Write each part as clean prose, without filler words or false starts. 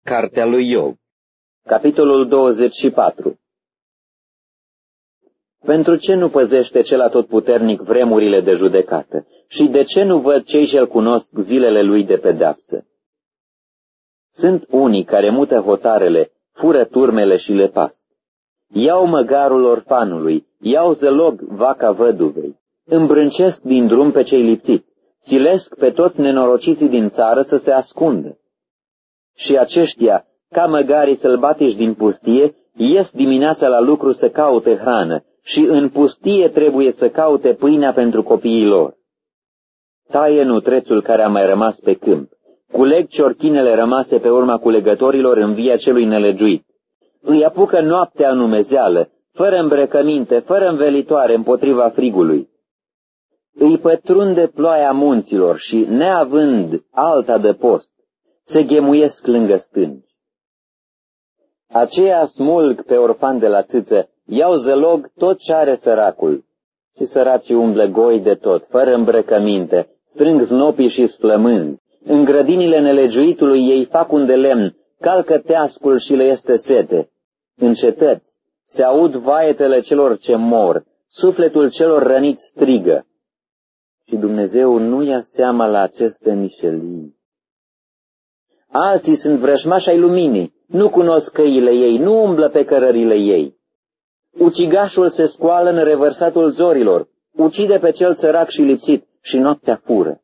Cartea lui Iov, capitolul 24. Pentru ce nu păzește cel atotputernic vremurile de judecată? Și de ce nu văd cei ce-l cunosc zilele lui de pedeapsă? Sunt unii care mută hotarele, fură turmele și le pasc. Iau măgarul orfanului, iau zălog vaca văduvei, îmbrâncesc din drum pe cei lipsiți, silesc pe toți nenorociții din țară să se ascundă. Și aceștia, ca măgarii sălbatici din pustie, ies dimineața la lucru să caute hrană și în pustie trebuie să caute pâinea pentru copiii lor. Taie nutrețul care a mai rămas pe câmp, culeg ciorchinele rămase pe urma culegătorilor în via celui nelegiuit. Îi apucă noaptea în umezeală, fără îmbrăcăminte, fără învelitoare împotriva frigului. Îi pătrunde ploaia munților și, neavând alta de post, se ghemuiesc lângă stânci. Aceia smulg pe orfan de la țâță, iau zălog tot ce are săracul. Și săracii umblă goi de tot, fără îmbrăcăminte, strâng znopii și sflămânzi. În grădinile nelegiuitului ei fac un de lemn, calcă teascul și le este sete. În cetăți se aud vaetele celor ce mor, sufletul celor răniți strigă. Și Dumnezeu nu ia seama la aceste mișelii. Alții sunt vrăjmași ai luminii, nu cunosc căile ei, nu umblă pe cărările ei. Ucigașul se scoală în revărsatul zorilor, ucide pe cel sărac și lipsit și noaptea fură.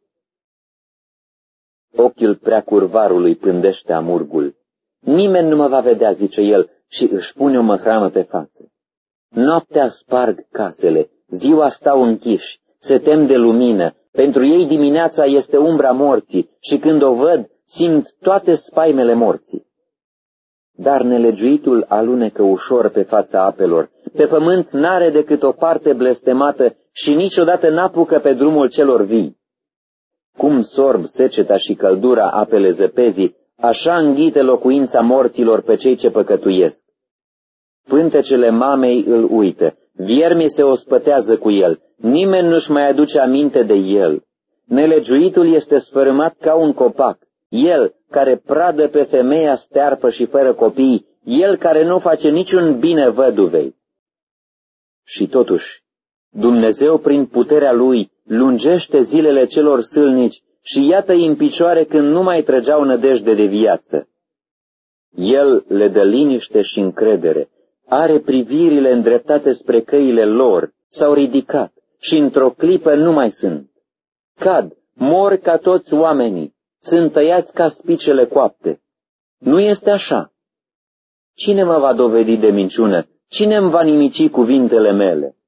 Ochiul prea curvarului pândește amurgul. Nimeni nu mă va vedea, zice el, și își pune o măhramă pe față. Noaptea sparg casele, ziua stau închiși, se tem de lumină, pentru ei dimineața este umbra morții și când o văd, simt toate spaimele morții. Dar nelegiuitul alunecă ușor pe fața apelor, pe pământ n-are decât o parte blestemată și niciodată n-apucă pe drumul celor vii. Cum sorb seceta și căldura apele zăpezii, așa înghite locuința morților pe cei ce păcătuiesc. Pântecele mamei îl uită, viermii se ospătează cu el, nimeni nu-și mai aduce aminte de el. Nelegiuitul este sfărâmat ca un copac, el care pradă pe femeia stearpă și fără copii, el care nu face niciun bine văduvei. Și totuși, Dumnezeu prin puterea lui lungește zilele celor sâlnici și iată-i în picioare când nu mai trăgeau nădejde de viață. El le dă liniște și încredere, are privirile îndreptate spre căile lor, s-au ridicat și într-o clipă nu mai sunt. Cad, mor ca toți oamenii, sunt tăiați ca spicele coapte. Nu este așa. Cine mă va dovedi de minciună? Cine îmi va nimici cuvintele mele?